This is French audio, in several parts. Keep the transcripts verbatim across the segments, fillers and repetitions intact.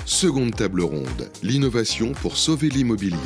Seconde table ronde, l'innovation pour sauver l'immobilier.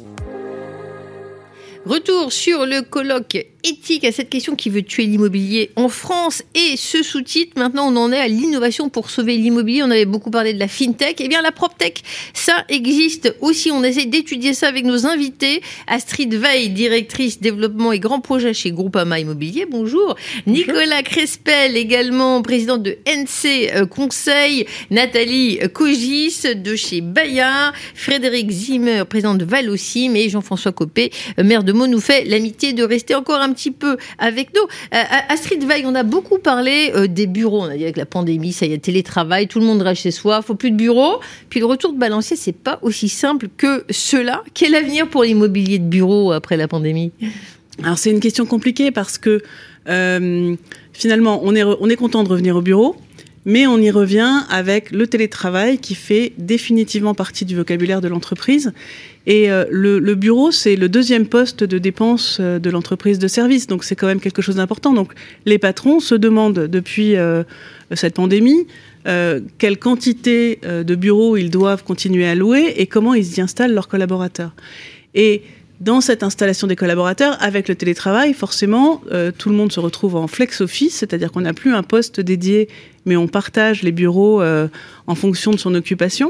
Retour sur le colloque éthique à cette question qui veut tuer l'immobilier en France et ce sous-titre, maintenant on en est à l'innovation pour sauver l'immobilier. On avait beaucoup parlé de la FinTech. Eh bien la PropTech, ça existe aussi. On essaie d'étudier ça avec nos invités. Astrid Veil, directrice développement et grands projets chez Groupama Immobilier. Bonjour. Bonjour. Nicolas Crespel, également président de N C Conseil. Nathalie Cogis de chez Bayard. Frédéric Zimmer, président de Valosim, et Jean-François Copé, maire de Meaux, nous fait l'amitié de rester encore un petit peu avec nous. Euh, Astrid Veil, on a beaucoup parlé euh, des bureaux. On a dit avec la pandémie, ça y est, télétravail, tout le monde reste chez soi, il faut plus de bureaux. Puis le retour de balancier, c'est pas aussi simple que cela. Quel avenir pour l'immobilier de bureau après la pandémie ? Alors c'est une question compliquée parce que euh, finalement, on est, on est content de revenir au bureau. Mais on y revient avec le télétravail qui fait définitivement partie du vocabulaire de l'entreprise. Et euh, le, le bureau, c'est le deuxième poste de dépense euh, de l'entreprise de service. Donc c'est quand même quelque chose d'important. Donc les patrons se demandent depuis euh, cette pandémie euh, quelle quantité euh, de bureaux ils doivent continuer à louer et comment ils y installent leurs collaborateurs. Et dans cette installation des collaborateurs, avec le télétravail, forcément, euh, tout le monde se retrouve en flex office, c'est-à-dire qu'on n'a plus un poste dédié, mais on partage les bureaux euh, en fonction de son occupation.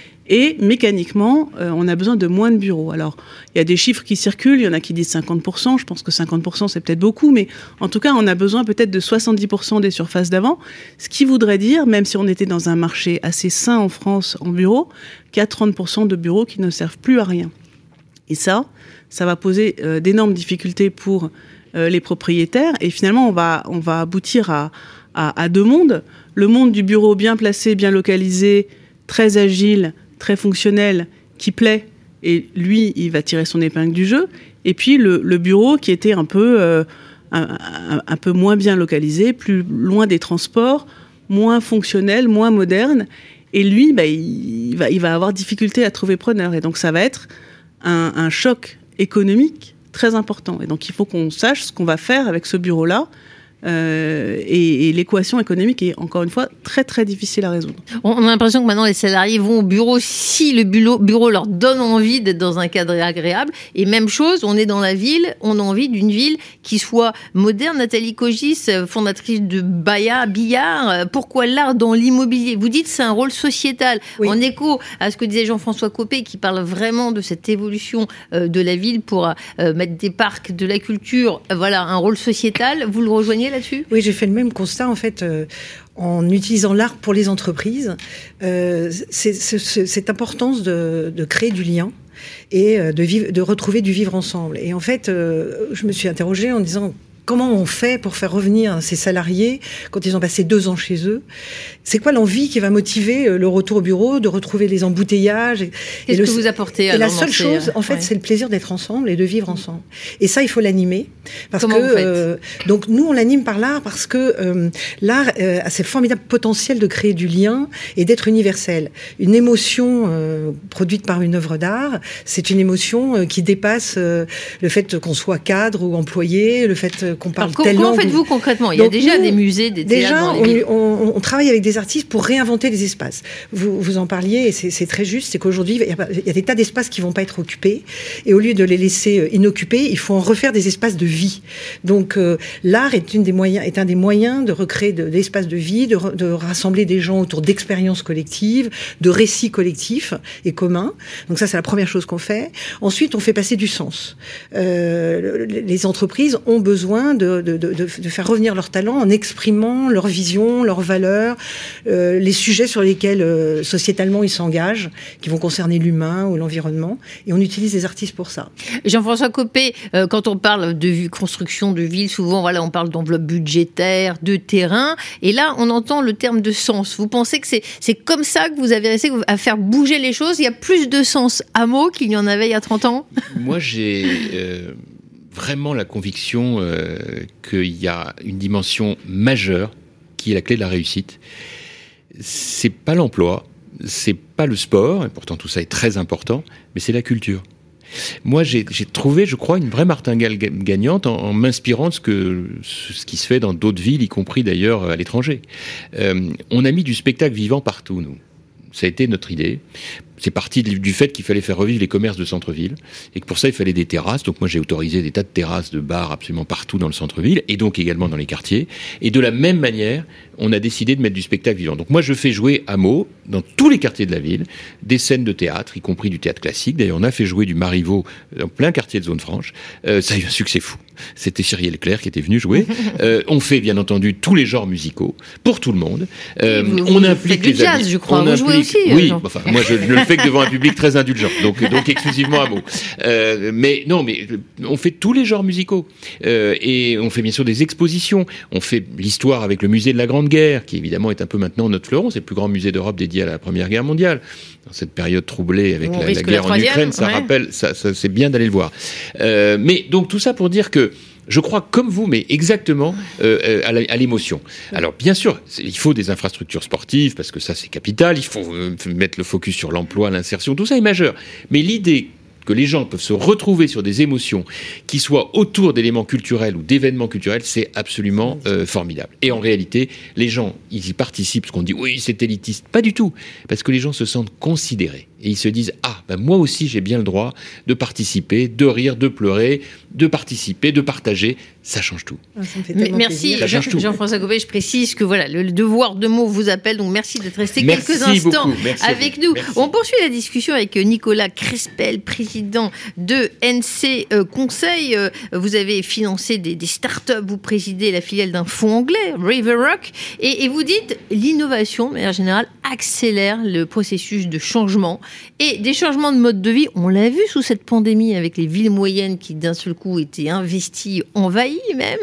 Et mécaniquement, euh, on a besoin de moins de bureaux. Alors, il y a des chiffres qui circulent, il y en a qui disent cinquante pour cent, je pense que cinquante pour cent c'est peut-être beaucoup, mais en tout cas, on a besoin peut-être de soixante-dix pour cent des surfaces d'avant, ce qui voudrait dire, même si on était dans un marché assez sain en France en bureaux, qu'il y a trente pour cent de bureaux qui ne servent plus à rien. Et ça, ça va poser euh, d'énormes difficultés pour euh, les propriétaires. Et finalement, on va, on va aboutir à, à, à deux mondes. Le monde du bureau bien placé, bien localisé, très agile, très fonctionnel, qui plaît. Et lui, il va tirer son épingle du jeu. Et puis le, le bureau qui était un peu, euh, un, un, un peu moins bien localisé, plus loin des transports, moins fonctionnel, moins moderne. Et lui, bah, il, il, va, il va avoir difficulté à trouver preneur. Et donc ça va être Un, un choc économique très important. Et donc, il faut qu'on sache ce qu'on va faire avec ce bureau-là. Euh, et, et l'équation économique est, encore une fois, très, très difficile à résoudre. On a l'impression que maintenant, les salariés vont au bureau si le bureau, bureau leur donne envie d'être dans un cadre agréable. Et même chose, on est dans la ville, on a envie d'une ville qui soit moderne. Nathalie Cogis, fondatrice de Baya, Billard, pourquoi l'art dans l'immobilier ? Vous dites que c'est un rôle sociétal. Oui. En écho à ce que disait Jean-François Copé, qui parle vraiment de cette évolution de la ville pour mettre des parcs, de la culture, voilà, un rôle sociétal. Vous le rejoignez là-dessus ? Oui, j'ai fait le même constat en fait euh, en utilisant l'art pour les entreprises. Euh, c'est, c'est, cette importance de, de créer du lien et de, vivre, de retrouver du vivre ensemble. Et en fait, euh, je me suis interrogée en disant comment on fait pour faire revenir ces salariés quand ils ont passé deux ans chez eux ? C'est quoi l'envie qui va motiver le retour au bureau, de retrouver les embouteillages ? et, Qu'est-ce et le, que vous apportez Et la seule chose, en fait, ouais. c'est le plaisir d'être ensemble et de vivre ensemble. Et ça, il faut l'animer. Parce Comment que, vous faites ? euh, donc, nous, on l'anime par l'art parce que euh, l'art euh, a ce formidable potentiel de créer du lien et d'être universel. Une émotion euh, produite par une œuvre d'art, c'est une émotion euh, qui dépasse euh, le fait qu'on soit cadre ou employé, le fait qu'on parle Alors, telle comment langue. faites-vous concrètement ? Il y Donc, a déjà nous, des musées, des théâtres déjà, dans les villes. on, on, on travaille avec des artistes pour réinventer des espaces. Vous, vous en parliez, et c'est, c'est très juste, c'est qu'aujourd'hui, il y, a, il y a des tas d'espaces qui ne vont pas être occupés, et au lieu de les laisser inoccupés, il faut en refaire des espaces de vie. Donc, euh, l'art est, une des moyens, est un des moyens de recréer de, l'espaces de vie, de, de rassembler des gens autour d'expériences collectives, de récits collectifs et communs. Donc ça, c'est la première chose qu'on fait. Ensuite, on fait passer du sens. Euh, les entreprises ont besoin de, de, de, de faire revenir leur talent en exprimant leur vision, leurs valeurs, euh, les sujets sur lesquels euh, sociétalement ils s'engagent, qui vont concerner l'humain ou l'environnement. Et on utilise des artistes pour ça. Jean-François Copé, euh, quand on parle de construction de villes, souvent voilà, on parle d'enveloppe budgétaire, de terrain. Et là, on entend le terme de sens. Vous pensez que c'est, c'est comme ça que vous avez réussi à faire bouger les choses ? Il y a plus de sens à mots qu'il y en avait il y a trente ans ? Moi, j'ai... Euh... vraiment la conviction euh, qu'il y a une dimension majeure qui est la clé de la réussite. C'est pas l'emploi, c'est pas le sport, et pourtant tout ça est très important, mais c'est la culture. Moi, j'ai, j'ai trouvé, je crois, une vraie martingale gagnante en, en m'inspirant de ce, que, ce qui se fait dans d'autres villes, y compris d'ailleurs à l'étranger. Euh, on a mis du spectacle vivant partout, nous. Ça a été notre idée. C'est parti du fait qu'il fallait faire revivre les commerces de centre-ville et que pour ça il fallait des terrasses. Donc moi j'ai autorisé des tas de terrasses de bars absolument partout dans le centre-ville et donc également dans les quartiers. Et de la même manière, on a décidé de mettre du spectacle vivant. Donc moi je fais jouer à Meaux, dans tous les quartiers de la ville, des scènes de théâtre, y compris du théâtre classique. D'ailleurs on a fait jouer du Marivaux dans plein quartier de zone franche. Euh, ça a eu un succès fou. C'était Cyrielle Claire qui était venue jouer. Euh, on fait bien entendu tous les genres musicaux pour tout le monde. Euh, vous, on vous implique faites les du jazz, amis. je crois. On vous implique... jouez aussi. Oui, Jean. enfin moi je, je le fais que devant un public très indulgent, donc donc exclusivement à Meaux. Euh, mais non, mais on fait tous les genres musicaux euh, et on fait bien sûr des expositions. On fait l'histoire avec le musée de la Grande Guerre, qui évidemment est un peu maintenant notre fleuron. C'est le plus grand musée d'Europe dédié à la Première Guerre mondiale. Dans cette période troublée avec la, la guerre la en Ukraine, ça ouais. rappelle, ça, ça c'est bien d'aller le voir. Euh, mais donc tout ça pour dire que je crois comme vous, mais exactement euh, à, la, à l'émotion. Alors bien sûr, il faut des infrastructures sportives, parce que ça c'est capital, il faut euh, mettre le focus sur l'emploi, l'insertion, tout ça est majeur. Mais l'idée que les gens peuvent se retrouver sur des émotions qui soient autour d'éléments culturels ou d'événements culturels, c'est absolument euh, formidable. Et en réalité, les gens, ils y participent, parce qu'on dit « oui, c'est élitiste ». Pas du tout, parce que les gens se sentent considérés. Et ils se disent « ah, ben moi aussi j'ai bien le droit de participer, de rire, de pleurer, de participer, de partager ». Ça change tout. Ah, ça me fait merci Jean, Jean-François Copé. Je précise que voilà, le, le devoir de Meaux vous appelle, donc merci d'être resté merci quelques instants avec nous. Merci. On poursuit la discussion avec Nicolas Crespel, président de N C euh, Conseil. Euh, vous avez financé des, des start-up, vous présidez la filiale d'un fonds anglais, River Rock, et, et vous dites l'innovation, de manière générale, accélère le processus de changement et des changements de mode de vie. On l'a vu sous cette pandémie avec les villes moyennes qui d'un seul coup étaient investies, envahies même,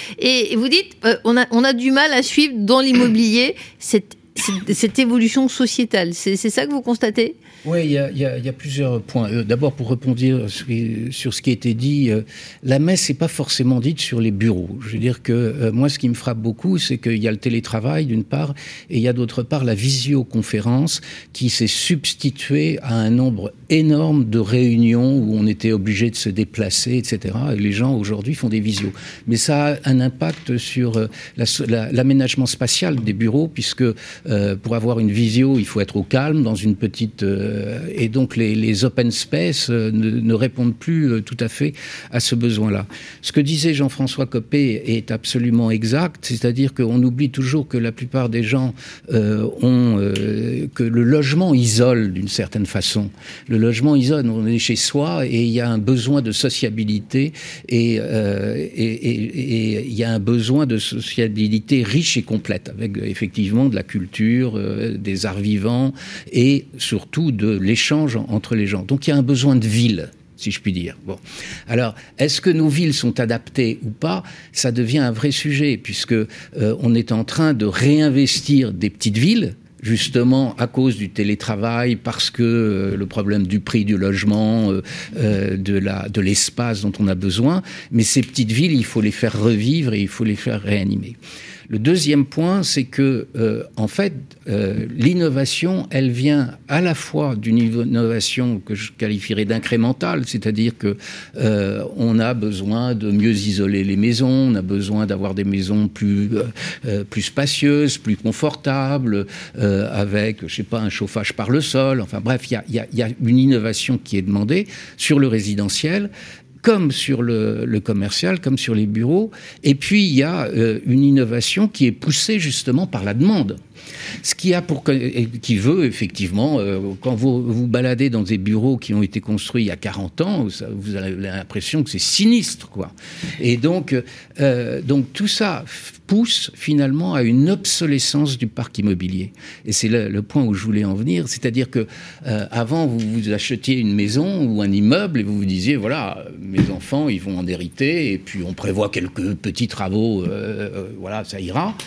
et vous dites euh, on, a, on a du mal à suivre dans l'immobilier cette, cette, cette évolution sociétale. C'est, c'est ça que vous constatez ? Oui, il y a, y, a, y a plusieurs points. Euh, d'abord, pour répondre sur, sur ce qui a été dit, euh, la messe n'est pas forcément dite sur les bureaux. Je veux dire que euh, moi, ce qui me frappe beaucoup, c'est qu'il y a le télétravail, d'une part, et il y a d'autre part la visioconférence qui s'est substituée à un nombre énorme de réunions où on était obligé de se déplacer, et cetera. Et les gens, aujourd'hui, font des visios. Mais ça a un impact sur euh, la, la, l'aménagement spatial des bureaux, puisque euh, pour avoir une visio, il faut être au calme, dans une petite... Euh, et donc les, les open space ne, ne répondent plus tout à fait à ce besoin-là. Ce que disait Jean-François Copé est absolument exact, c'est-à-dire qu'on oublie toujours que la plupart des gens euh, ont euh, que le logement isole d'une certaine façon. Le logement isole, on est chez soi et il y a un besoin de sociabilité et euh, et, et, et il y a un besoin de sociabilité riche et complète avec effectivement de la culture, euh, des arts vivants et surtout de l'échange entre les gens. Donc il y a un besoin de ville, si je puis dire. Bon. Alors, est-ce que nos villes sont adaptées ou pas ? Ça devient un vrai sujet, puisque euh, on est en train de réinvestir des petites villes, justement à cause du télétravail, parce que euh, le problème du prix du logement, euh, euh, de, la, de l'espace dont on a besoin. Mais ces petites villes, il faut les faire revivre et il faut les faire réanimer. Le deuxième point, c'est que, euh, en fait, euh, l'innovation, elle vient à la fois d'une innovation que je qualifierais d'incrémentale, c'est-à-dire que euh, on a besoin de mieux isoler les maisons, on a besoin d'avoir des maisons plus euh, plus spacieuses, plus confortables, euh, avec, je sais pas, un chauffage par le sol. Enfin bref, il y a, y a, y a une innovation qui est demandée sur le résidentiel, comme sur le, le commercial, comme sur les bureaux. Et puis, il y a euh, une innovation qui est poussée justement par la demande. Ce qui a pour qui veut effectivement, euh, quand vous vous baladez dans des bureaux qui ont été construits il y a quarante ans, ça, vous avez l'impression que c'est sinistre, quoi. Et donc, euh, donc tout ça pousse finalement à une obsolescence du parc immobilier. Et c'est le, le point où je voulais en venir, c'est-à-dire que euh, avant vous, vous achetiez une maison ou un immeuble et vous vous disiez voilà, mes enfants ils vont en hériter et puis on prévoit quelques petits travaux, euh, euh, voilà, ça ira.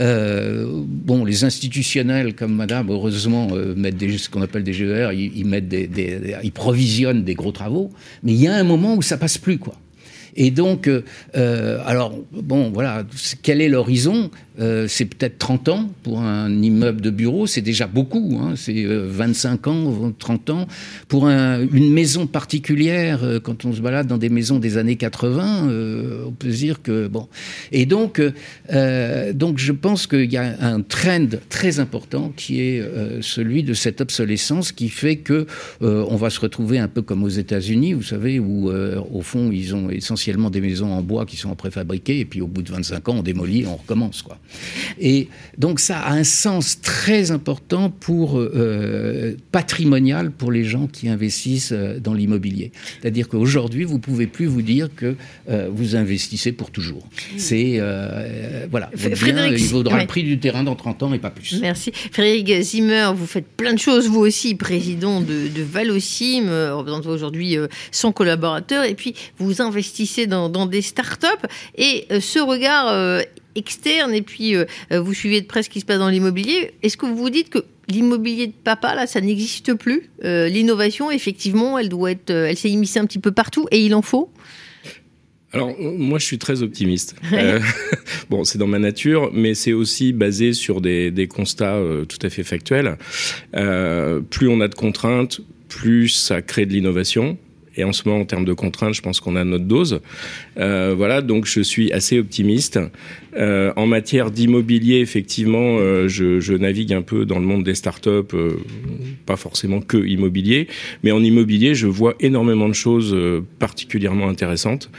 Euh, bon, les institutionnels comme Madame, heureusement, euh, mettent des, ce qu'on appelle des G E R, ils, ils mettent des, des, des, ils provisionnent des gros travaux, mais il y a un moment où ça passe plus, quoi. Et donc, euh, alors, bon, voilà, quel est l'horizon ? Euh, c'est peut-être trente ans pour un immeuble de bureau, c'est déjà beaucoup, hein, c'est euh, vingt-cinq ans, trente ans. Pour un, une maison particulière, euh, quand on se balade dans des maisons des années quatre-vingts, euh, on peut se dire que... bon. Et donc, euh, donc je pense qu'il y a un trend très important qui est euh, celui de cette obsolescence qui fait que euh, on va se retrouver un peu comme aux États-Unis, vous savez, où euh, au fond, ils ont essentiellement des maisons en bois qui sont préfabriquées, et puis au bout de vingt-cinq ans, on démolit et on recommence, quoi. Et donc ça a un sens très important pour euh, patrimonial pour les gens qui investissent euh, dans l'immobilier. C'est-à-dire qu'aujourd'hui, vous pouvez plus vous dire que euh, vous investissez pour toujours. C'est euh, voilà, votre bien, il vaudra ouais. le prix du terrain dans trente ans et pas plus. Merci. Frédéric Zimmer, vous faites plein de choses, vous aussi, président de, de Valosim, euh, représentez aujourd'hui euh, cent collaborateurs, et puis vous investissez dans, dans des start-up, et euh, ce regard euh, externe, et puis euh, vous suivez de près ce qui se passe dans l'immobilier. Est-ce que vous vous dites que l'immobilier de papa, là, ça n'existe plus ? euh, L'innovation, effectivement, elle doit être, elle s'est immiscée un petit peu partout, et il en faut ? Alors, moi, je suis très optimiste. Euh, bon, c'est dans ma nature, mais c'est aussi basé sur des, des constats euh, tout à fait factuels. Euh, plus on a de contraintes, plus ça crée de l'innovation. Et en ce moment, en termes de contraintes, je pense qu'on a notre dose. Euh, voilà, donc je suis assez optimiste. Euh, en matière d'immobilier, effectivement, euh, je, je navigue un peu dans le monde des startups, euh, pas forcément que immobilier, mais en immobilier, je vois énormément de choses euh, particulièrement intéressantes.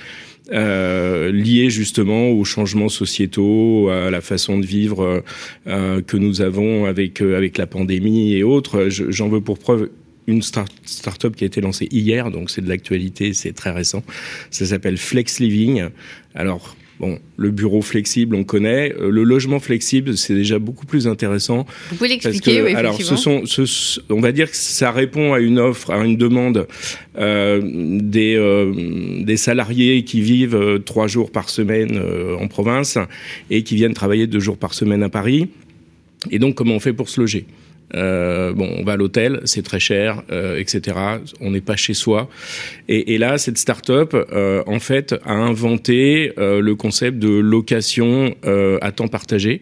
Euh, liées justement aux changements sociétaux, à la façon de vivre euh, que nous avons avec euh, avec la pandémie et autres. Je, j'en veux pour preuve une start- start-up qui a été lancée hier, donc c'est de l'actualité, c'est très récent. Ça s'appelle Flex Living. Alors, bon, le bureau flexible, on connaît. Euh, le logement flexible, c'est déjà beaucoup plus intéressant. Vous pouvez l'expliquer, que, oui, alors, ce sont, ce, on va dire que ça répond à une offre, à une demande euh, des, euh, des salariés qui vivent euh, trois jours par semaine euh, en province et qui viennent travailler deux jours par semaine à Paris. Et donc, comment on fait pour se loger ? Euh, bon, on va à l'hôtel, c'est très cher, euh, et cetera. On n'est pas chez soi. Et, et là, cette start-up, euh, en fait, a inventé euh, le concept de location euh, à temps partagé.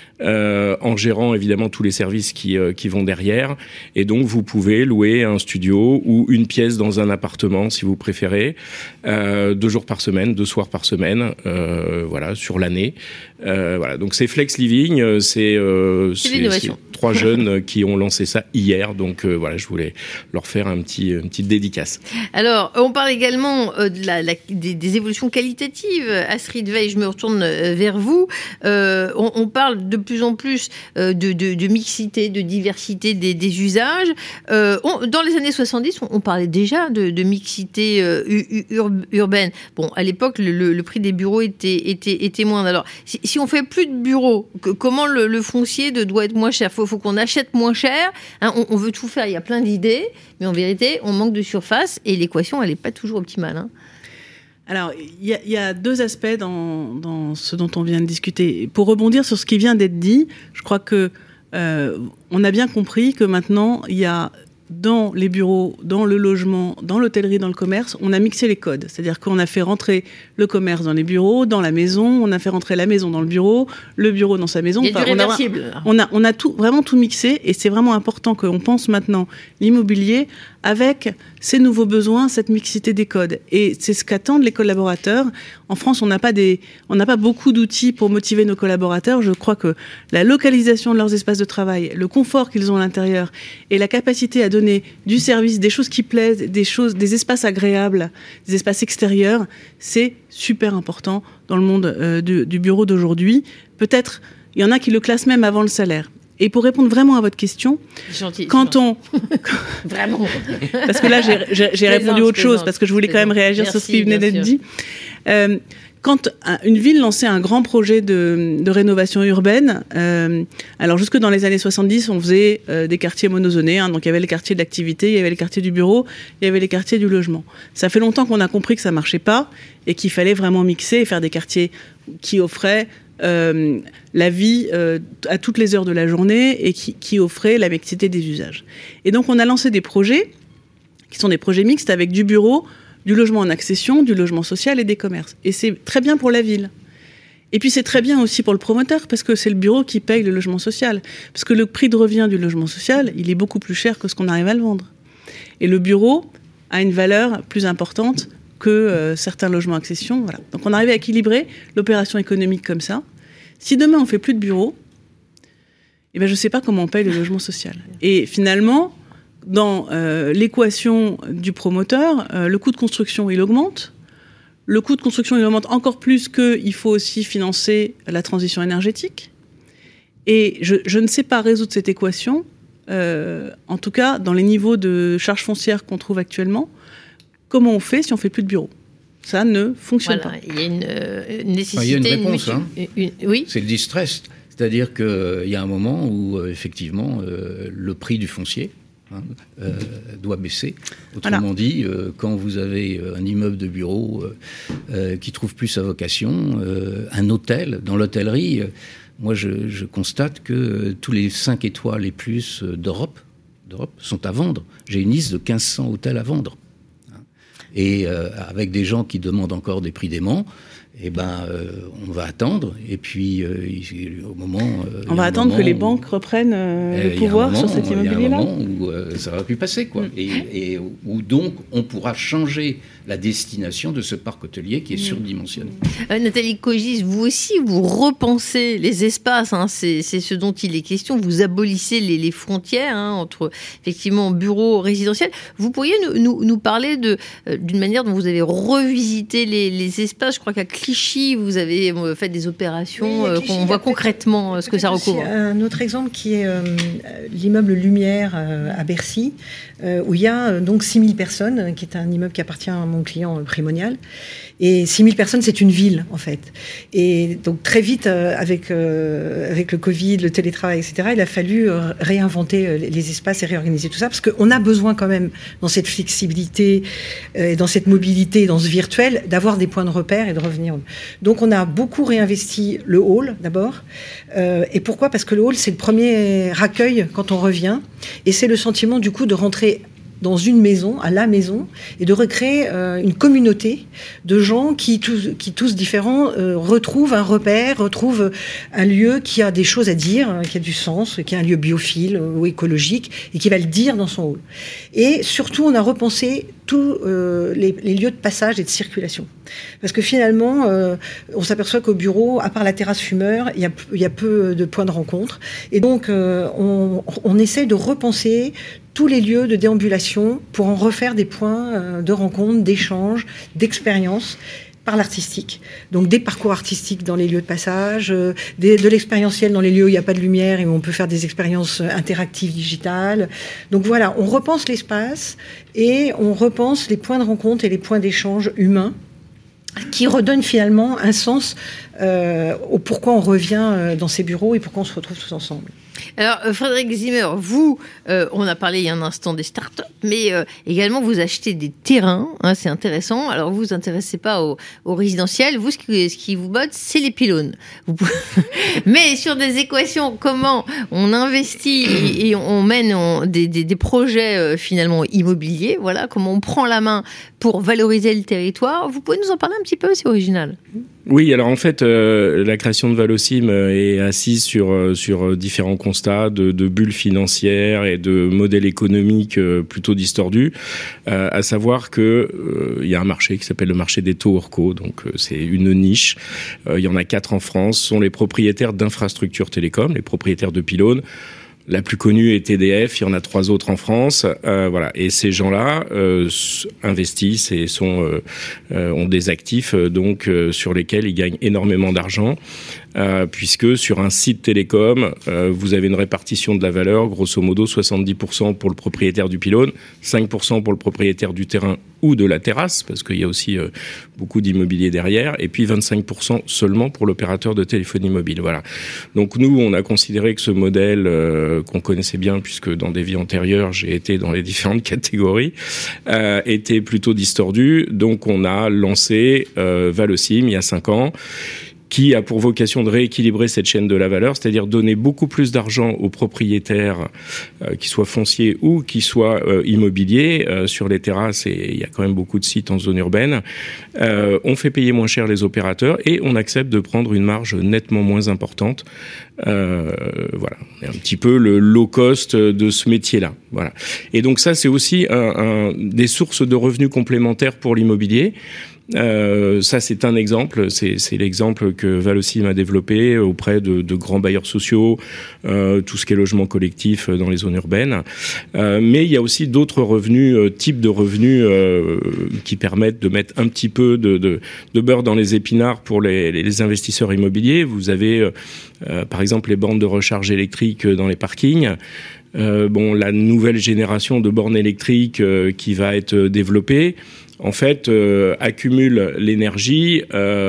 Euh, en gérant évidemment tous les services qui, euh, qui vont derrière. Et donc, vous pouvez louer un studio ou une pièce dans un appartement, si vous préférez, euh, deux jours par semaine, deux soirs par semaine, euh, voilà, sur l'année. Euh, voilà. Donc, c'est Flex Living, c'est, euh, c'est, c'est, l'innovation. c'est trois jeunes qui ont lancé ça hier. Donc, euh, voilà, je voulais leur faire un petit, une petite dédicace. Alors, on parle également euh, de la, la, des, des évolutions qualitatives. Astrid Veil, je me retourne euh, vers vous. Euh, on, on parle de plus en plus euh, de, de, de mixité, de diversité des, des usages. Euh, on, dans les années soixante-dix, on, on parlait déjà de, de mixité euh, ur, urbaine. Bon, à l'époque, le, le, le prix des bureaux était, était, était moindre. Alors, si, si on fait plus de bureaux, que, comment le, le foncier de, doit être moins cher ? Il faut, faut qu'on achète moins cher. Hein, on, on veut tout faire, il y a plein d'idées, mais en vérité, on manque de surface et l'équation, elle n'est pas toujours optimale. Hein. Alors, il y, y a deux aspects dans, dans ce dont on vient de discuter. Pour rebondir sur ce qui vient d'être dit, je crois que euh, on a bien compris que maintenant, il y a dans les bureaux, dans le logement, dans l'hôtellerie, dans le commerce, on a mixé les codes. C'est-à-dire qu'on a fait rentrer le commerce dans les bureaux, dans la maison, on a fait rentrer la maison dans le bureau, le bureau dans sa maison. Il y a enfin, du réversible. On a, on a, on a tout, vraiment tout mixé, et c'est vraiment important qu'on pense maintenant l'immobilier avec ces nouveaux besoins, cette mixité des codes. Et c'est ce qu'attendent les collaborateurs. En France, on n'a pas des, on n'a pas beaucoup d'outils pour motiver nos collaborateurs. Je crois que la localisation de leurs espaces de travail, le confort qu'ils ont à l'intérieur et la capacité à donner du service, des choses qui plaisent, des choses, des espaces agréables, des espaces extérieurs, c'est super important dans le monde euh, du, du bureau d'aujourd'hui. Peut-être, il y en a qui le classent même avant le salaire. Et pour répondre vraiment à votre question, gentil, quand gentil. on... Vraiment. Parce que là, j'ai, j'ai, j'ai répondu autre chose, parce que je voulais quand même réagir Merci, sur ce qui venait d'être sûr. dit. Euh, quand une ville lançait un grand projet de, de rénovation urbaine, euh, alors jusque dans les années soixante-dix, on faisait euh, des quartiers monozonés, hein, donc il y avait les quartiers de l'activité, il y avait les quartiers du bureau, il y avait les quartiers du logement. Ça fait longtemps qu'on a compris que ça marchait pas et qu'il fallait vraiment mixer et faire des quartiers qui offraient Euh, la vie euh, à toutes les heures de la journée et qui, qui offrait la mixité des usages. Et donc on a lancé des projets qui sont des projets mixtes avec du bureau, du logement en accession, du logement social et des commerces. Et c'est très bien pour la ville. Et puis c'est très bien aussi pour le promoteur, parce que c'est le bureau qui paye le logement social. Parce que le prix de revient du logement social, il est beaucoup plus cher que ce qu'on arrive à le vendre. Et le bureau a une valeur plus importante que euh, certains logements accession. Voilà. Donc on arrive à équilibrer l'opération économique comme ça. Si demain on ne fait plus de bureau, eh ben, je ne sais pas comment on paye le logement social. Et finalement, dans euh, l'équation du promoteur, euh, le coût de construction, il augmente. Le coût de construction, il augmente encore plus qu'il faut aussi financer la transition énergétique. Et je, je ne sais pas résoudre cette équation, euh, en tout cas dans les niveaux de charges foncières qu'on trouve actuellement. Comment on fait si on ne fait plus de bureaux ? Ça ne fonctionne voilà, pas. Il y a une, euh, une nécessité... Enfin, il y a une réponse. Une, hein. une, une, oui. C'est le distress. C'est-à-dire qu'il euh, y a un moment où, euh, effectivement, euh, le prix du foncier hein, euh, doit baisser. Autrement voilà. dit, euh, quand vous avez un immeuble de bureau euh, euh, qui trouve plus sa vocation, euh, un hôtel, dans l'hôtellerie, euh, moi je, je constate que euh, tous les cinq étoiles et plus euh, d'Europe, d'Europe sont à vendre. J'ai une liste de mille cinq cents hôtels à vendre. Hein. Et euh, avec des gens qui demandent encore des prix déments, eh ben, euh, on va attendre. Et puis, euh, au moment... Euh, on va attendre que les banques reprennent euh, le pouvoir moment, sur cet immobilier-là. Il y a un moment où euh, ça va plus passer, quoi. Mm. Et, et où donc, on pourra changer la destination de ce parc hôtelier qui est mm. surdimensionné. Euh, Nathalie Kogis, vous aussi, vous repensez les espaces. Hein, c'est, c'est ce dont il est question. Vous abolissez les, les frontières hein, entre, effectivement, bureaux résidentiels. Vous pourriez nous, nous, nous parler de, euh, d'une manière dont vous avez revisité les, les espaces. Je crois qu'à Clichy, vous avez fait des opérations oui, Clichy, qu'on voit concrètement ce que ça recouvre. Un autre exemple qui est euh, l'immeuble Lumière euh, à Bercy, euh, où il y a euh, donc six mille personnes, qui est un immeuble qui appartient à mon client euh, Primonial. Et six mille personnes, c'est une ville, en fait. Et donc, très vite, euh, avec, euh, avec le Covid, le télétravail, et cetera, il a fallu euh, réinventer euh, les espaces et réorganiser tout ça, parce qu'on a besoin quand même, dans cette flexibilité, euh, dans cette mobilité, dans ce virtuel, d'avoir des points de repère et de revenir. Donc, on a beaucoup réinvesti le hall, d'abord. Euh, et pourquoi ? Parce que le hall, c'est le premier accueil quand on revient. Et c'est le sentiment, du coup, de rentrer dans une maison, à la maison, et de recréer euh, une communauté de gens qui, tous, qui tous différents, euh, retrouvent un repère, retrouvent un lieu qui a des choses à dire, hein, qui a du sens, qui est un lieu biophile ou écologique, et qui va le dire dans son hall. Et surtout, on a repensé tous euh, les, les lieux de passage et de circulation. Parce que finalement, euh, on s'aperçoit qu'au bureau, à part la terrasse fumeur, il y a, il y a peu de points de rencontre. Et donc, euh, on, on essaie de repenser tous les lieux de déambulation pour en refaire des points de rencontre, d'échange, d'expérience par l'artistique. Donc des parcours artistiques dans les lieux de passage, des, de l'expérientiel dans les lieux où il n'y a pas de lumière et où on peut faire des expériences interactives digitales. Donc voilà, on repense l'espace et on repense les points de rencontre et les points d'échange humains qui redonnent finalement un sens euh, au pourquoi on revient dans ces bureaux et pourquoi on se retrouve tous ensemble. Alors, Frédéric Zimmer, vous, euh, on a parlé il y a un instant des startups, mais euh, également vous achetez des terrains, hein, c'est intéressant. Alors, vous vous intéressez pas au, au résidentiel, vous, ce qui, ce qui vous botte, c'est les pylônes. Vous pouvez... mais sur des équations, comment on investit et, et on mène on, des, des, des projets euh, finalement immobiliers, voilà, comment on prend la main pour valoriser le territoire. Vous pouvez nous en parler un petit peu, c'est original. Oui, alors en fait, euh, la création de Valosim est assise sur sur différents constats de, de bulles financières et de modèles économiques euh, plutôt distordus, euh, à savoir que euh, il y a un marché qui s'appelle le marché des taux ORCO, donc euh, c'est une niche. Euh, il y en a quatre en France, ce sont les propriétaires d'infrastructures télécom, les propriétaires de pylônes. La plus connue est T D F, il y en a trois autres en France, euh, voilà. Et ces gens-là euh, investissent et sont euh, euh, ont des actifs euh, donc euh, sur lesquels ils gagnent énormément d'argent. Euh, puisque sur un site télécom, euh, vous avez une répartition de la valeur, grosso modo soixante-dix pour cent pour le propriétaire du pylône, cinq pour cent pour le propriétaire du terrain ou de la terrasse, parce qu'il y a aussi euh, beaucoup d'immobilier derrière, et puis vingt-cinq pour cent seulement pour l'opérateur de téléphonie mobile. Voilà. Donc nous, on a considéré que ce modèle euh, qu'on connaissait bien, puisque dans des vies antérieures, j'ai été dans les différentes catégories, euh, était plutôt distordu. Donc on a lancé euh, Valosim il y a cinq ans, qui a pour vocation de rééquilibrer cette chaîne de la valeur, c'est-à-dire donner beaucoup plus d'argent aux propriétaires, euh, qu'ils soient fonciers ou qu'ils soient euh, immobiliers. Euh, sur les terrasses, et il y a quand même beaucoup de sites en zone urbaine, euh, on fait payer moins cher les opérateurs et on accepte de prendre une marge nettement moins importante. Euh, voilà, un petit peu le low cost de ce métier-là. Voilà. Et donc ça, c'est aussi un, un, des sources de revenus complémentaires pour l'immobilier. Euh, ça, c'est un exemple. C'est, c'est l'exemple que Valocim a développé auprès de, de grands bailleurs sociaux, euh, tout ce qui est logement collectif dans les zones urbaines. Euh, mais il y a aussi d'autres revenus, euh, types de revenus euh, qui permettent de mettre un petit peu de, de, de beurre dans les épinards pour les, les investisseurs immobiliers. Vous avez, euh, par exemple, les bornes de recharge électrique dans les parkings. Euh, bon, la nouvelle génération de bornes électriques euh, qui va être développée, en fait, euh, accumule l'énergie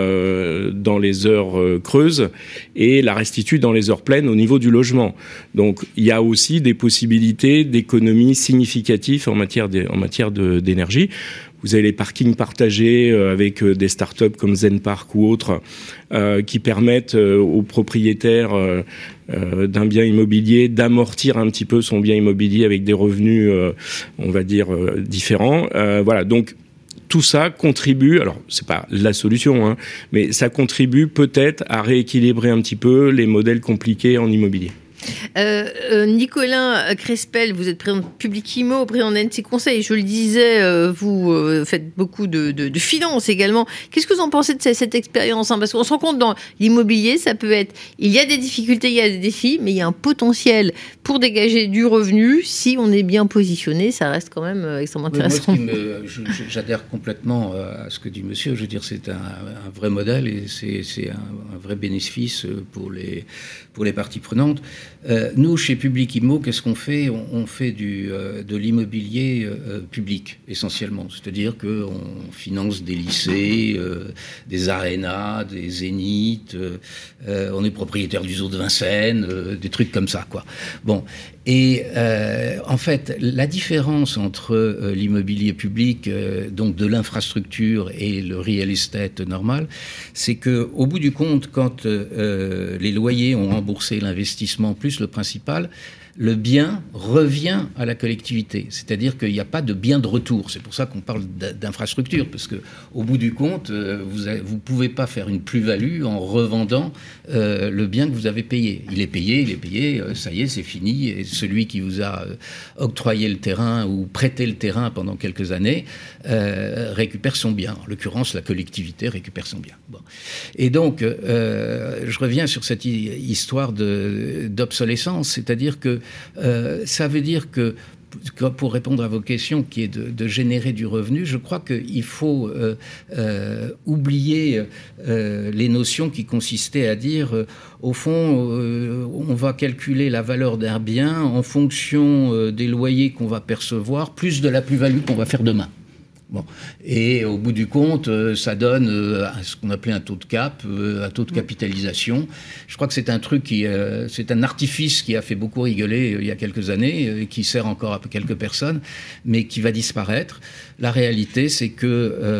euh, dans les heures euh, creuses et la restitue dans les heures pleines au niveau du logement. Donc, il y a aussi des possibilités d'économie significatives en matière de, en matière de, d'énergie. Vous avez les parkings partagés euh, avec euh, des startups comme Zenpark ou autres euh, qui permettent euh, aux propriétaires euh, euh, d'un bien immobilier d'amortir un petit peu son bien immobilier avec des revenus, euh, on va dire, euh, différents. Euh, voilà, donc tout ça contribue, alors c'est pas la solution, hein, mais ça contribue peut-être à rééquilibrer un petit peu les modèles compliqués en immobilier. Euh, euh, Nicolas Crespel, vous êtes président de Public-Imo, président d'A N C Conseil. Je le disais, euh, vous euh, faites beaucoup de, de, de finances également. Qu'est-ce que vous en pensez de cette, cette expérience, hein? Parce qu'on se rend compte dans l'immobilier, ça peut être... Il y a des difficultés, il y a des défis, mais il y a un potentiel pour dégager du revenu. Si on est bien positionné, ça reste quand même euh, extrêmement intéressant. Moi, me, je, j'adhère complètement à ce que dit monsieur. Je veux dire, c'est un, un vrai modèle et c'est, c'est un, un vrai bénéfice pour les, pour les parties prenantes. Euh, nous, chez Public-Imo, qu'est-ce qu'on fait ? on, on fait du, euh, de l'immobilier euh, public, essentiellement. C'est-à-dire qu'on finance des lycées, euh, des arénas, des zéniths, euh, on est propriétaire du zoo de Vincennes, euh, des trucs comme ça, quoi. Bon, et euh, en fait, la différence entre euh, l'immobilier public, euh, donc de l'infrastructure, et le real estate normal, c'est que, au bout du compte, quand euh, les loyers ont remboursé l'investissement plus le principal, le bien revient à la collectivité. C'est-à-dire qu'il n'y a pas de bien de retour. C'est pour ça qu'on parle d'infrastructure, parce que au bout du compte, vous ne pouvez pas faire une plus-value en revendant euh, le bien que vous avez payé. Il est payé, il est payé, euh, ça y est, c'est fini. Et celui qui vous a euh, octroyé le terrain ou prêté le terrain pendant quelques années euh, récupère son bien. En l'occurrence, la collectivité récupère son bien. Bon. Et donc, euh, je reviens sur cette histoire de, d'obsolescence, c'est-à-dire que Euh, ça veut dire que, pour répondre à vos questions, qui est de, de générer du revenu, je crois qu'il faut euh, euh, oublier euh, les notions qui consistaient à dire, euh, au fond, euh, on va calculer la valeur d'un bien en fonction euh, des loyers qu'on va percevoir, plus de la plus-value qu'on va faire demain. Bon. Et au bout du compte, euh, ça donne euh, ce qu'on appelait un taux de cap, euh, un taux de capitalisation. Je crois que c'est un truc qui, euh, c'est un artifice qui a fait beaucoup rigoler euh, il y a quelques années, euh, qui sert encore à quelques personnes, mais qui va disparaître. La réalité, c'est que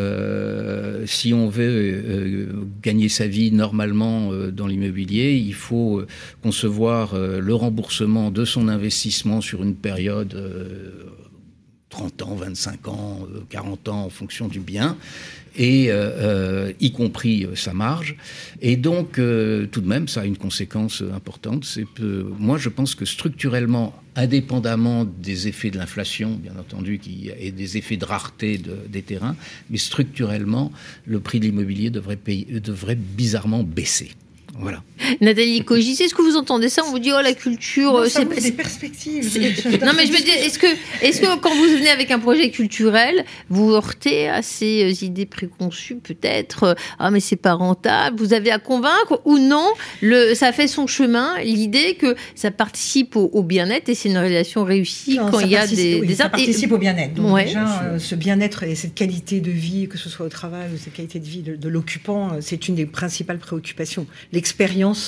euh, si on veut euh, gagner sa vie normalement euh, dans l'immobilier, il faut euh, concevoir euh, le remboursement de son investissement sur une période euh, trente ans, vingt-cinq ans, quarante ans en fonction du bien, et euh, euh, y compris euh, sa marge. Et donc, euh, tout de même, ça a une conséquence importante. C'est peu, moi, je pense que structurellement, indépendamment des effets de l'inflation, bien entendu, qui, et des effets de rareté de, des terrains, mais structurellement, le prix de l'immobilier devrait, payer, devrait bizarrement baisser. Voilà. Nathalie Cogis, est-ce que vous entendez ça ? On vous dit, oh, la culture... Non, ça c'est ouvre des perspectives. Non, mais je me dis, est-ce que, est-ce que quand vous venez avec un projet culturel, vous heurtez à ces idées préconçues, peut-être, ah, mais c'est pas rentable, vous avez à convaincre, ou non, le, ça fait son chemin, l'idée que ça participe au, au bien-être, et c'est une relation réussie non, quand il y a des... Oui, des ça participe et... au bien-être. Donc ouais. déjà, euh, ce bien-être et cette qualité de vie, que ce soit au travail ou cette qualité de vie de, de l'occupant, c'est une des principales préoccupations. L'expérience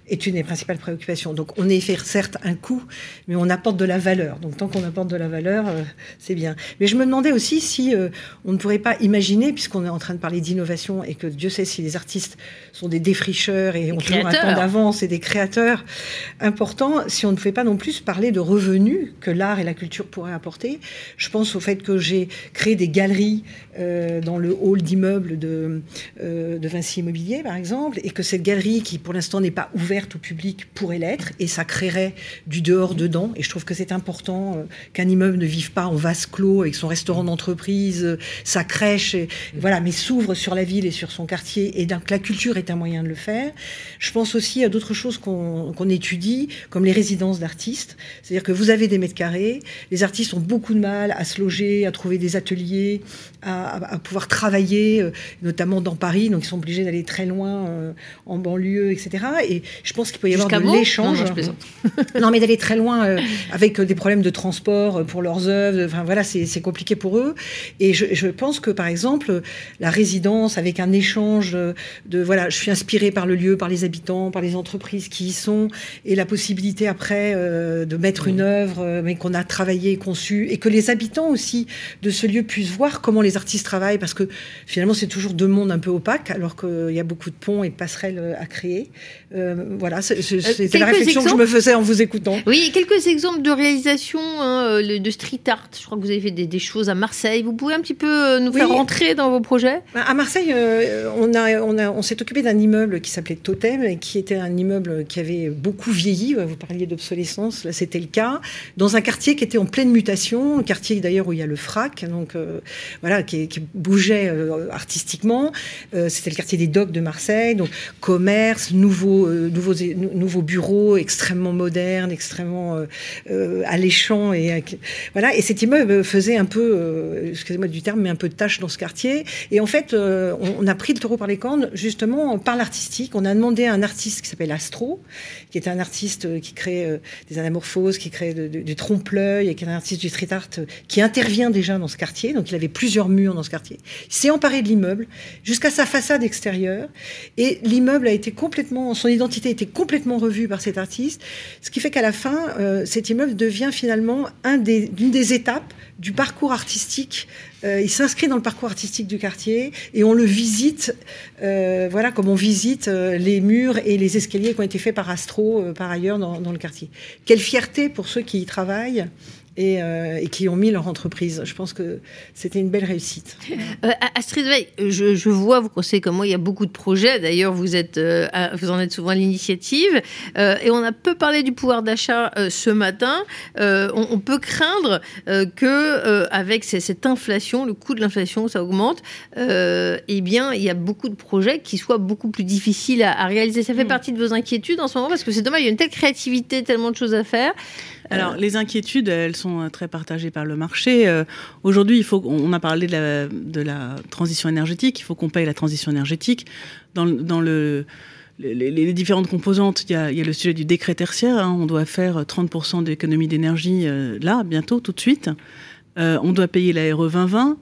est une des principales préoccupations. Donc on est fait certes un coût, mais on apporte de la valeur. Donc tant qu'on apporte de la valeur, euh, c'est bien. Mais je me demandais aussi si euh, on ne pourrait pas imaginer, puisqu'on est en train de parler d'innovation et que Dieu sait si les artistes sont des défricheurs et ont toujours un temps d'avance et des créateurs importants, si on ne pouvait pas non plus parler de revenus que l'art et la culture pourraient apporter. Je pense au fait que j'ai créé des galeries euh, dans le hall d'immeubles de, euh, de Vinci Immobilier, par exemple, et que cette galerie, qui pour l'instant n'est pas ouverte au public, pourrait l'être, et ça créerait du dehors-dedans. Et je trouve que c'est important euh, qu'un immeuble ne vive pas en vase clos avec son restaurant d'entreprise, euh, sa crèche, et, voilà, mais s'ouvre sur la ville et sur son quartier, et donc la culture est un moyen de le faire. Je pense aussi à d'autres choses qu'on, qu'on étudie, comme les résidences d'artistes. C'est-à-dire que vous avez des mètres carrés, les artistes ont beaucoup de mal à se loger, à trouver des ateliers, à, à, à pouvoir travailler, euh, notamment dans Paris, donc ils sont obligés d'aller très loin euh, en banlieue, et cetera. Et je pense qu'il peut y avoir Jusqu'à de bon l'échange. Non, non, je plaisante. Non, mais d'aller très loin euh, avec euh, des problèmes de transport euh, pour leurs œuvres. Enfin voilà, c'est, c'est compliqué pour eux. Et je, je pense que par exemple, la résidence avec un échange de, de voilà, je suis inspirée par le lieu, par les habitants, par les entreprises qui y sont, et la possibilité après euh, de mettre une œuvre, euh, mais qu'on a travaillé et conçue, et que les habitants aussi de ce lieu puissent voir comment les artistes travaillent, parce que finalement c'est toujours deux mondes un peu opaques, alors qu'il y a beaucoup de ponts et de passerelles à créer. Euh, voilà, c'est, c'est, c'était euh, la réflexion exemples. que je me faisais en vous écoutant. Oui, quelques exemples de réalisation hein, de street art. Je crois que vous avez fait des, des choses à Marseille. Vous pouvez un petit peu nous oui. faire rentrer dans vos projets ? À Marseille, euh, on, a, on, a, on s'est occupé d'un immeuble qui s'appelait Totem, et qui était un immeuble qui avait beaucoup vieilli. Vous parliez d'obsolescence, là c'était le cas, dans un quartier qui était en pleine mutation, un quartier d'ailleurs où il y a le Frac, donc euh, voilà, qui, qui bougeait euh, artistiquement. Euh, c'était le quartier des docks de Marseille, donc commerce, nouveaux, euh, nouveaux, nouveaux bureaux extrêmement modernes, extrêmement euh, euh, alléchants, et euh, voilà. Et cet immeuble faisait un peu, euh, excusez-moi du terme, mais un peu de tâche dans ce quartier. Et en fait, euh, on, on a pris le taureau par les cornes justement par l'artistique. On a demandé à un artiste qui s'appelle Astro, qui était un artiste qui crée euh, des anamorphoses, qui crée de, de, du trompe-l'œil, et qui est un artiste du street art euh, qui intervient déjà dans ce quartier. Donc il avait plusieurs murs dans ce quartier. Il s'est emparé de l'immeuble jusqu'à sa façade extérieure, et l'immeuble a été complètement, son identité a été complètement revue par cet artiste, ce qui fait qu'à la fin, euh, cet immeuble devient finalement un des, une des étapes du parcours artistique. Euh, il s'inscrit dans le parcours artistique du quartier, et on le visite, euh, voilà, comme on visite euh, les murs et les escaliers qui ont été faits par Astro, euh, par ailleurs, dans, dans le quartier. Quelle fierté pour ceux qui y travaillent et, euh, et qui ont mis leur entreprise. Je pense que c'était une belle réussite. Euh, Astrid Veil, je, je vois, vous conseillez comme moi, il y a beaucoup de projets. D'ailleurs, vous, êtes, euh, vous en êtes souvent à l'initiative. Euh, et on a peu parlé du pouvoir d'achat euh, ce matin. Euh, on, on peut craindre euh, que, euh, avec cette inflation, le coût de l'inflation, ça augmente. Euh, eh bien, il y a beaucoup de projets qui soient beaucoup plus difficiles à, à réaliser. Ça fait mmh. partie de vos inquiétudes en ce moment, parce que c'est dommage, il y a une telle créativité, tellement de choses à faire. Alors, euh... les inquiétudes, elles sont très partagées par le marché. Euh, aujourd'hui, il faut, on a parlé de la, de la transition énergétique. Il faut qu'on paye la transition énergétique. Dans, dans le, les, les différentes composantes, il y a, il y a le sujet du décret tertiaire. Hein. On doit faire trente pour cent d'économie d'énergie euh, là, bientôt, tout de suite. Euh, on doit payer la R E vingt vingt.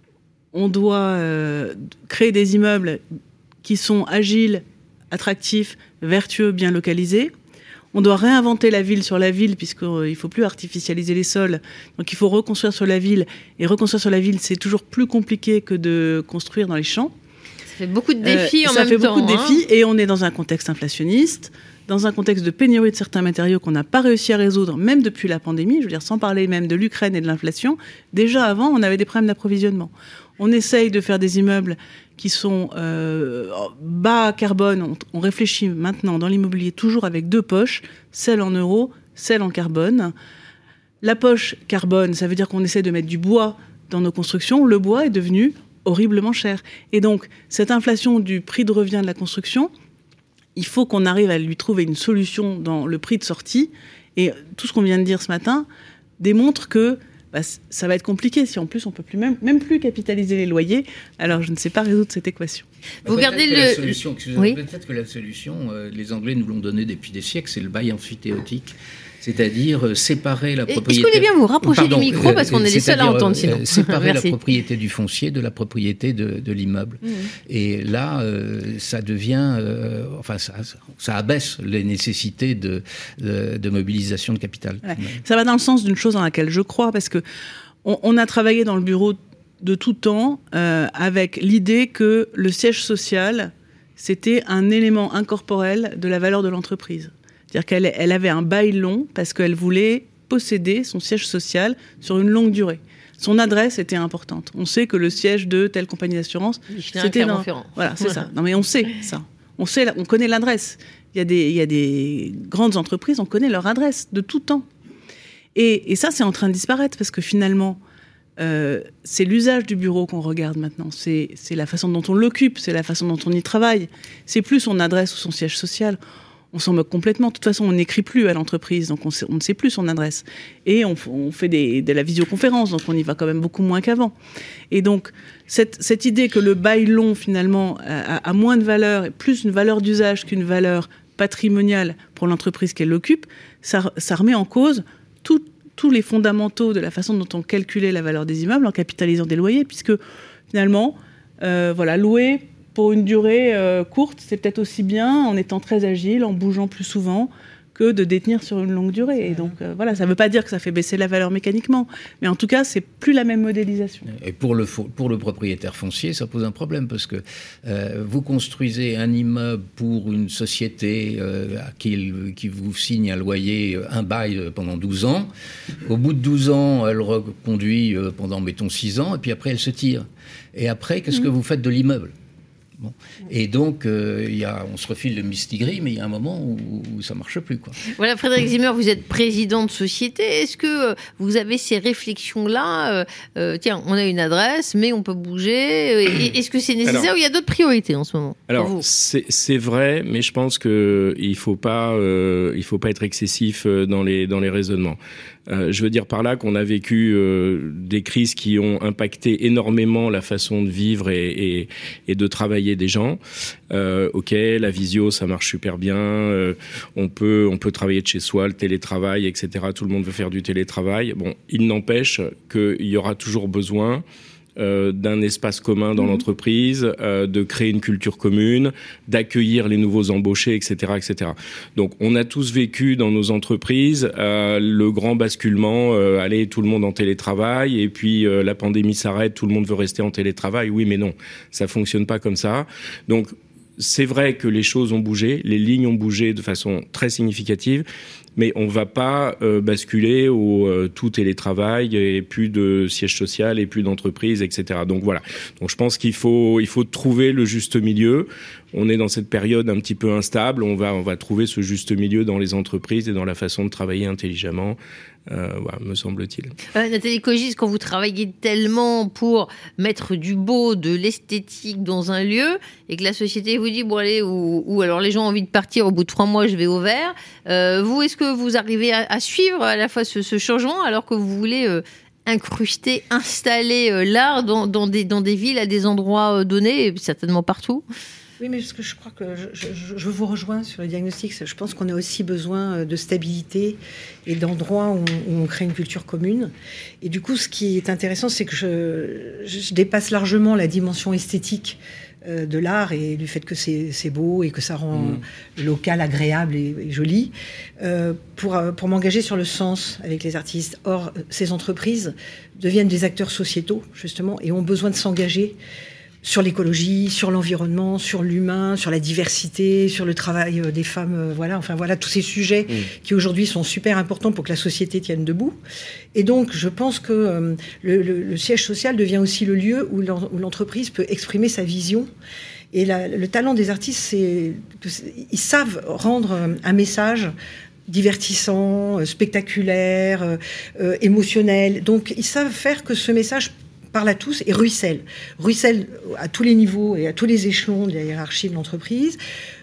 On doit euh, créer des immeubles qui sont agiles, attractifs, vertueux, bien localisés. On doit réinventer la ville sur la ville, puisqu'il ne faut plus artificialiser les sols. Donc il faut reconstruire sur la ville. Et reconstruire sur la ville, c'est toujours plus compliqué que de construire dans les champs. Ça fait beaucoup de défis euh, en même temps. Ça fait beaucoup de hein. défis. Et on est dans un contexte inflationniste, dans un contexte de pénurie de certains matériaux qu'on n'a pas réussi à résoudre, même depuis la pandémie. Je veux dire, sans parler même de l'Ukraine et de l'inflation. Déjà avant, on avait des problèmes d'approvisionnement. On essaye de faire des immeubles qui sont euh, bas carbone. On, on réfléchit maintenant dans l'immobilier toujours avec deux poches, celle en euros, celle en carbone. La poche carbone, ça veut dire qu'on essaie de mettre du bois dans nos constructions. Le bois est devenu horriblement cher. Et donc, cette inflation du prix de revient de la construction, il faut qu'on arrive à lui trouver une solution dans le prix de sortie. Et tout ce qu'on vient de dire ce matin démontre que bah, ça va être compliqué si en plus on ne peut plus même, même plus capitaliser les loyers. Alors je ne sais pas résoudre cette équation. Vous peut-être gardez que le... la solution, oui. peut-être que la solution, euh, les Anglais nous l'ont donnée depuis des siècles, c'est le bail amphithéotique. C'est-à-dire euh, séparer la propriété... Est-ce que vous voulez bien vous rapprocher Pardon, du micro, parce qu'on est les seuls à entendre sinon. Euh, séparer la Merci. propriété du foncier de la propriété de, de l'immeuble. Mmh. Et là, euh, ça devient... Euh, enfin, ça, ça abaisse les nécessités de, de, de mobilisation de capital. Ouais. Ça va dans le sens d'une chose dans laquelle je crois, parce que on, on a travaillé dans le bureau de tout temps euh, avec l'idée que le siège social, c'était un élément incorporel de la valeur de l'entreprise. C'est-à-dire qu'elle elle avait un bail long parce qu'elle voulait posséder son siège social sur une longue durée. Son adresse était importante. On sait que le siège de telle compagnie d'assurance, c'était dans... Voilà, c'est ça. Non, mais on sait ça. On sait, on connaît l'adresse. Il y a des, il y a des grandes entreprises, on connaît leur adresse de tout temps. Et, et ça, c'est en train de disparaître parce que finalement, euh, c'est l'usage du bureau qu'on regarde maintenant. C'est, c'est la façon dont on l'occupe, c'est la façon dont on y travaille. C'est plus son adresse ou son siège social. On s'en moque complètement. De toute façon, on n'écrit plus à l'entreprise, donc on, sait, on ne sait plus son adresse. Et on, on fait des, de la visioconférence, donc on y va quand même beaucoup moins qu'avant. Et donc, cette, cette idée que le bail long, finalement, a, a moins de valeur, et plus une valeur d'usage qu'une valeur patrimoniale pour l'entreprise qu'elle occupe, ça, ça remet en cause tout, tous les fondamentaux de la façon dont on calculait la valeur des immeubles en capitalisant des loyers, puisque, finalement, euh, voilà, louer... pour une durée euh, courte, c'est peut-être aussi bien en étant très agile, en bougeant plus souvent, que de détenir sur une longue durée. Et donc, euh, voilà, ça ne veut pas dire que ça fait baisser la valeur mécaniquement, mais en tout cas, c'est plus la même modélisation. Et pour le, pour le propriétaire foncier, ça pose un problème, parce que euh, vous construisez un immeuble pour une société euh, qui, qui vous signe un loyer, un bail pendant douze ans. Au bout de douze ans, elle reconduit pendant, mettons, six ans, et puis après, elle se tire. Et après, qu'est-ce mmh. que vous faites de l'immeuble ? Bon. Et donc, euh, y a, on se refile le mistigris, mais il y a un moment où, où ça ne marche plus, quoi. Voilà, Frédéric Zimmer, vous êtes président de société. Est-ce que euh, vous avez ces réflexions-là euh, euh, Tiens, on a une adresse, mais on peut bouger. Euh, est-ce que c'est nécessaire alors, ou il y a d'autres priorités en ce moment? Alors, c'est, c'est vrai, mais je pense qu'il ne faut pas, euh, il faut pas être excessif dans les, dans les raisonnements. Euh, je veux dire par là qu'on a vécu euh, des crises qui ont impacté énormément la façon de vivre et, et, et de travailler des gens. Euh, ok, la visio, ça marche super bien. Euh, on peut, on peut travailler de chez soi, le télétravail, et cetera. Tout le monde veut faire du télétravail. Bon, il n'empêche qu'il y aura toujours besoin Euh, d'un espace commun dans mmh. l'entreprise, euh, de créer une culture commune, d'accueillir les nouveaux embauchés, et cetera, et cetera. Donc, on a tous vécu dans nos entreprises euh, le grand basculement, euh, allez, tout le monde en télétravail, et puis euh, la pandémie s'arrête, tout le monde veut rester en télétravail. Oui, mais non, ça fonctionne pas comme ça. Donc, c'est vrai que les choses ont bougé, les lignes ont bougé de façon très significative, mais on ne va pas euh, basculer au euh, tout télétravail et plus de siège social et plus d'entreprise, et cetera. Donc voilà. Donc je pense qu'il faut, il faut trouver le juste milieu. On est dans cette période un petit peu instable. On va, on va trouver ce juste milieu dans les entreprises et dans la façon de travailler intelligemment. Euh, voilà, me semble-t-il. Euh, Nathalie Kogis, quand vous travaillez tellement pour mettre du beau, de l'esthétique dans un lieu, et que la société vous dit, bon allez, ou, ou alors les gens ont envie de partir, au bout de trois mois, je vais au vert, euh, vous, est-ce que vous arrivez à, à suivre à la fois ce, ce changement, alors que vous voulez euh, incruster, installer euh, l'art dans, dans, des, dans des villes, à des endroits euh, donnés, et certainement partout? Oui, mais parce que je crois que je, je, je vous rejoins sur le diagnostic. Je pense qu'on a aussi besoin de stabilité et d'endroits où, où on crée une culture commune. Et du coup, ce qui est intéressant, c'est que je, je dépasse largement la dimension esthétique euh, de l'art et du fait que c'est, c'est beau et que ça rend mmh. le local agréable et, et joli, euh, pour, pour m'engager sur le sens avec les artistes. Or, ces entreprises deviennent des acteurs sociétaux, justement, et ont besoin de s'engager sur l'écologie, sur l'environnement, sur l'humain, sur la diversité, sur le travail des femmes, voilà, enfin voilà, tous ces sujets mmh. qui aujourd'hui sont super importants pour que la société tienne debout. Et donc, je pense que euh, le, le, le siège social devient aussi le lieu où, l'en, où l'entreprise peut exprimer sa vision. Et la, le talent des artistes, c'est qu'ils savent rendre un message divertissant, spectaculaire, euh, émotionnel. Donc, ils savent faire que ce message parle à tous et ruisselle. Ruisselle à tous les niveaux et à tous les échelons de la hiérarchie de l'entreprise.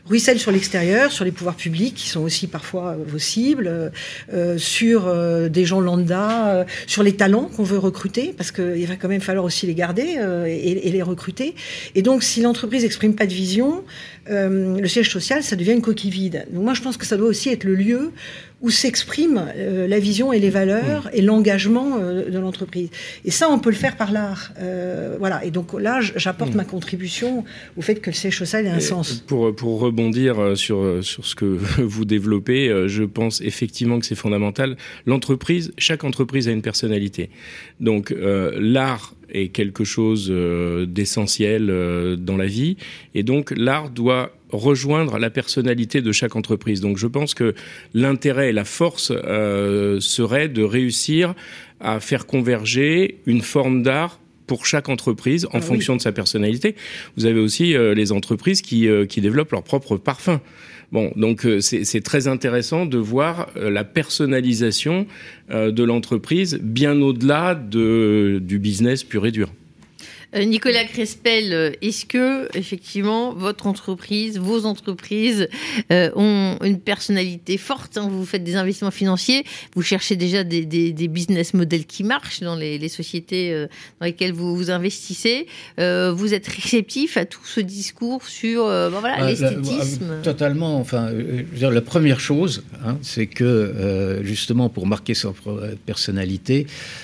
ruisselle sur l'extérieur, sur les pouvoirs publics qui sont aussi parfois euh, vos cibles, euh, sur euh, des gens lambda, euh, sur les talents qu'on veut recruter, parce qu'il va quand même falloir aussi les garder euh, et, et les recruter. Et donc, si l'entreprise n'exprime pas de vision, euh, le siège social, ça devient une coquille vide. Donc moi, je pense que ça doit aussi être le lieu où s'expriment euh, la vision et les valeurs mmh. et l'engagement euh, de l'entreprise. Et ça, on peut le faire par l'art. Euh, voilà. Et donc là, j'apporte mmh. ma contribution au fait que le siège social ait un et sens. Pour, pour rebondir sur, sur ce que vous développez, je pense effectivement que c'est fondamental. L'entreprise, chaque entreprise a une personnalité. Donc euh, l'art est quelque chose euh, d'essentiel euh, dans la vie. Et donc l'art doit rejoindre la personnalité de chaque entreprise. Donc je pense que l'intérêt et la force euh, serait de réussir à faire converger une forme d'art pour chaque entreprise en ah, fonction oui. de sa personnalité. Vous avez aussi euh, les entreprises qui, euh, qui développent leur propre parfum. Bon, donc euh, c'est, c'est très intéressant de voir euh, la personnalisation euh, de l'entreprise bien au-delà de, du business pur et dur. Nicolas Crespel, est-ce que effectivement votre entreprise, vos entreprises euh, ont une personnalité forte, hein, vous faites des investissements financiers, vous cherchez déjà des, des, des business models qui marchent dans les, les sociétés euh, dans lesquelles vous, vous investissez, euh, vous êtes réceptif à tout ce discours sur euh, ben voilà, euh, l'esthétisme. La, totalement. Enfin, euh, je veux dire, la première chose, hein, c'est que euh, justement pour marquer sa personnalité,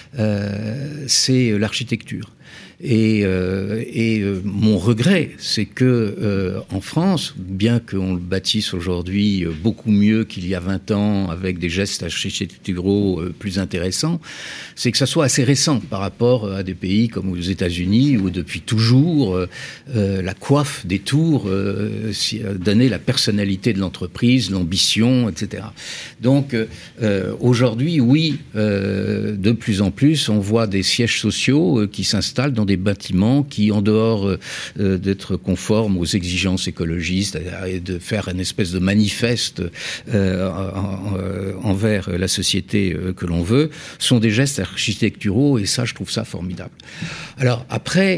euh, c'est l'architecture. Et, euh, et euh, mon regret, c'est que euh, en France, bien qu'on le bâtisse aujourd'hui beaucoup mieux qu'il y a vingt ans, avec des gestes architecturaux euh, plus intéressants, c'est que ça soit assez récent par rapport à des pays comme aux États-Unis, où depuis toujours euh, euh, la coiffe des tours euh, donnait la personnalité de l'entreprise, l'ambition, et cetera. Donc euh, aujourd'hui, oui, euh, de plus en plus, on voit des sièges sociaux euh, qui s'installent dans des bâtiments qui, en dehors euh, d'être conformes aux exigences écologistes et de faire une espèce de manifeste euh, en, en, envers la société euh, que l'on veut, sont des gestes architecturaux, et ça, je trouve ça formidable. Alors après,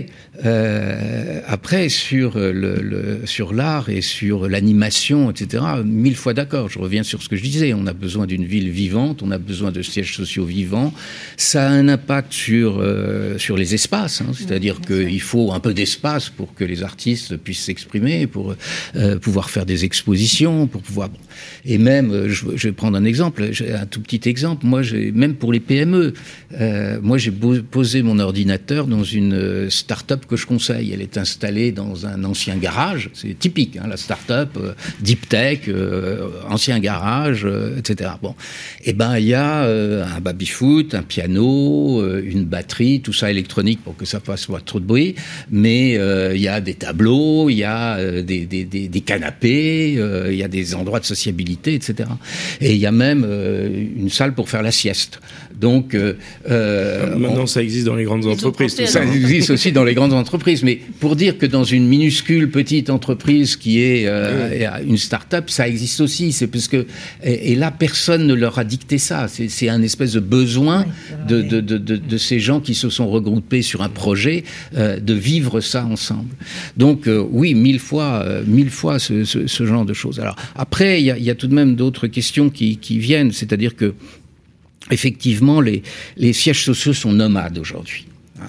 euh, après sur le, le sur l'art et sur l'animation, et cetera, mille fois d'accord. Je reviens sur ce que je disais. On a besoin d'une ville vivante, on a besoin de sièges sociaux vivants. Ça a un impact sur euh, sur les espaces. Hein. C'est-à-dire qu'il faut un peu d'espace pour que les artistes puissent s'exprimer, pour euh, pouvoir faire des expositions, pour pouvoir... Bon. Et même, je, je vais prendre un exemple, un tout petit exemple, moi, j'ai, même pour les P M E, euh, moi, j'ai beau, posé mon ordinateur dans une start-up que je conseille. Elle est installée dans un ancien garage, c'est typique, hein, la start-up, euh, deep tech, euh, ancien garage, euh, et cetera. Bon. Et ben, il y a euh, un baby-foot, un piano, euh, une batterie, tout ça électronique pour que ça fasse pas trop de bruit, mais il euh, y a des tableaux, il y a euh, des, des, des, des canapés, il euh, y a des endroits de sociabilité, et cetera. Et il y a même euh, une salle pour faire la sieste. Donc, euh, euh, maintenant, on... ça existe dans les grandes Ils entreprises. Tout ça existe aussi dans les grandes entreprises. Mais pour dire que dans une minuscule petite entreprise qui est euh, oui. une start-up, ça existe aussi. C'est parce que et, et là, personne ne leur a dicté ça. C'est, c'est un espèce de besoin oui, de, de, de, de, de ces gens qui se sont regroupés sur un projet euh, de vivre ça ensemble. Donc, euh, oui, mille fois, euh, mille fois ce, ce, ce genre de choses. Alors après, il y a, y a tout de même d'autres questions qui, qui viennent. C'est-à-dire que effectivement, les, les sièges sociaux sont nomades aujourd'hui.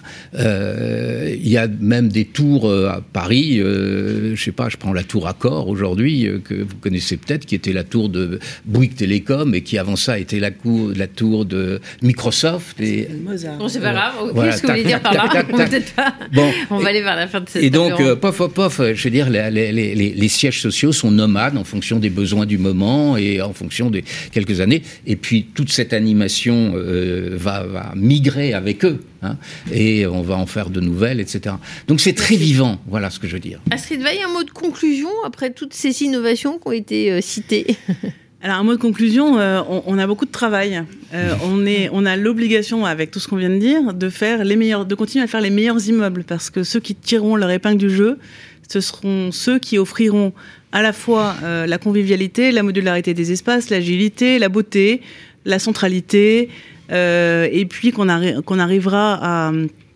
Euh, il y a même des tours euh, à Paris, euh, je sais pas, je prends la tour Accor aujourd'hui, euh, que vous connaissez peut-être, qui était la tour de Bouygues Télécom et qui avant ça était la, cour, la tour de Microsoft. Et, bon, c'est pas grave, okay, voilà, ce que vous voulez dire par là, tac, tac, tac, peut-être pas. Bon, on va aller vers la fin de cette Et donc, euh, pof, pof, pof, je veux dire, les, les, les, les sièges sociaux sont nomades en fonction des besoins du moment et en fonction de quelques années. Et puis, toute cette animation euh, va, va migrer avec eux. Hein, et on va en faire de nouvelles, et cetera. Donc c'est très vivant, voilà ce que je veux dire. Astrid Veil, un mot de conclusion après toutes ces innovations qui ont été euh, citées. Alors un mot de conclusion, euh, on, on a beaucoup de travail. Euh, on est, on a l'obligation, avec tout ce qu'on vient de dire, de faire les meilleurs, de continuer à faire les meilleurs immeubles, parce que ceux qui tireront leur épingle du jeu, ce seront ceux qui offriront à la fois euh, la convivialité, la modularité des espaces, l'agilité, la beauté, la centralité. Euh, et puis qu'on, arri- qu'on arrivera à,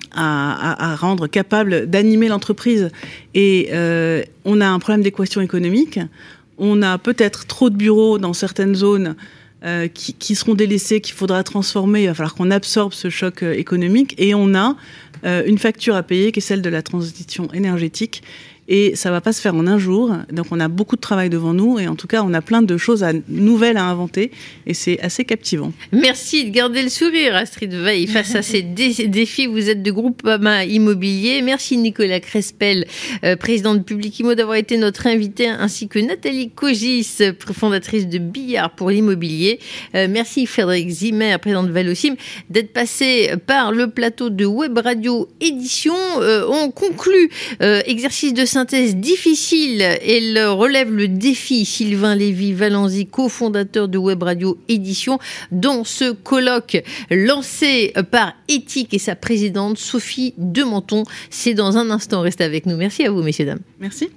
à, à, à rendre capable d'animer l'entreprise. Et euh, on a un problème d'équation économique. On a peut-être trop de bureaux dans certaines zones euh, qui, qui seront délaissés, qu'il faudra transformer. Il va falloir qu'on absorbe ce choc euh, économique. Et on a euh, une facture à payer qui est celle de la transition énergétique. Et ça va pas se faire en un jour. Donc on a beaucoup de travail devant nous. Et en tout cas, on a plein de choses à, nouvelles à inventer. Et c'est assez captivant. Merci de garder le sourire, Astrid Veil, face à ces dé- défis. Vous êtes de Groupama Immobilier. Merci Nicolas Crespel, euh, président de Public-Imo, d'avoir été notre invité, ainsi que Nathalie Cogis, fondatrice de Billard pour l'immobilier. Euh, merci Frédéric Zimmer, président de Valosim, d'être passé par le plateau de Web Radio Édition. Euh, on conclut euh, exercice de synthèse difficile. Elle relève le défi. Sylvain Lévy-Valenzy, cofondateur de Web Radio Édition, dans ce colloque lancé par Ethic et sa présidente Sophie Dementon. C'est dans un instant. Restez avec nous. Merci à vous, messieurs, dames. Merci.